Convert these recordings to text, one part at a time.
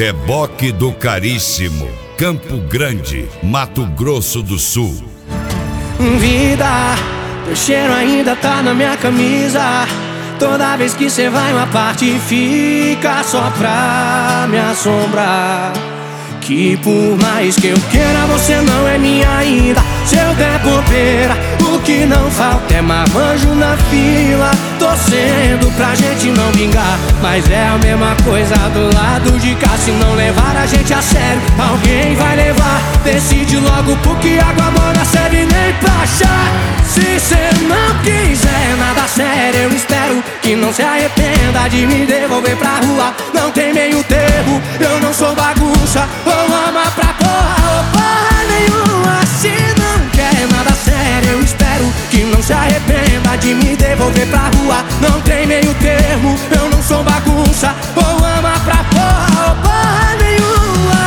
Reboque do Caríssimo, Campo Grande, Mato Grosso do Sul. Vida, teu cheiro ainda tá na minha camisa. Toda vez que cê vai uma parte fica só pra me assombrar. Que por mais que eu queira, você não é minha ainda. Se eu der bobeira, o que não falta é marmanjo na fila, torcendo pra gente não vingar. Mas é a mesma coisa do lado de cá. Se não levar a gente a sério, alguém vai levar. Decide logo, porque água morna serve nem pra chá. Se cê não quiser nada sério, eu espero que não se arrependa de me devolver pra rua. Não tem meio termo, eu não sou bagunça. Ou ama pra porra ou porra nenhuma. Se não quer nada sério, eu espero que não se arrependa de me devolver pra rua. Não tem meio termo, eu não sou bagunça. Ou ama pra porra ou porra nenhuma.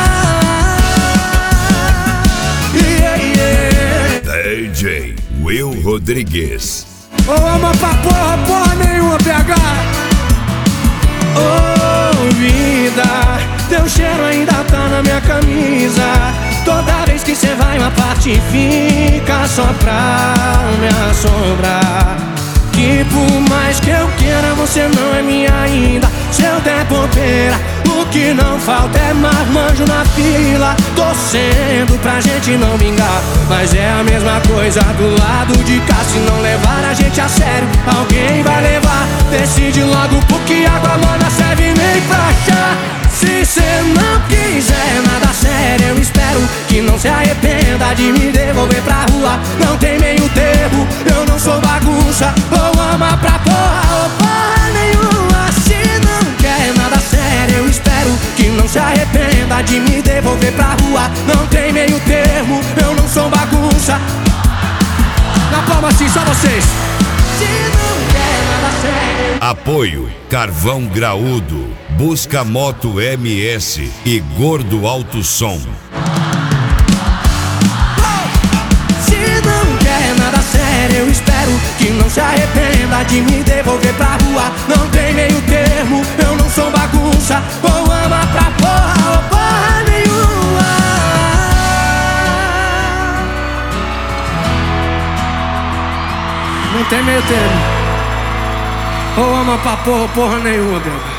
DJ Will Rodrigues. Ou ama pra porra, porra nenhuma, PH. Oh, vida, teu cheiro ainda tá na minha camisa. Toda vez que cê vai uma parte fica só pra me assombrar. Que por mais que eu queira, você não é minha ainda. Se eu der bobeira, o que não falta é marmanjo na fila, torcendo pra gente não vingar. Mas é a mesma coisa do lado de cá. Se não levar a gente a sério, alguém vai levar. Decide logo, porque água morna serve nem pra chá. Se cê não quiser nada sério, eu espero que não se arrependa de me devolver pra rua. Não tem meio termo, eu não sou bagunça. Ou ama pra porra ou porra nenhuma. Se não quer nada sério, eu espero que não se arrependa de me devolver pra rua. Não tem meio termo, eu não sou bagunça. Na palma assim, só vocês. Se não quer nada sério. Apoio Carvão Graúdo, Busca Moto MS e Gordo Alto Som. Se não quer nada sério, eu espero que não se arrependa de me devolver pra rua. Não tem meio termo, eu não sou bagunça. Ou ama pra porra ou porra nenhuma. Não tem meio termo. Ou ama pra porra ou porra nenhuma, Deus.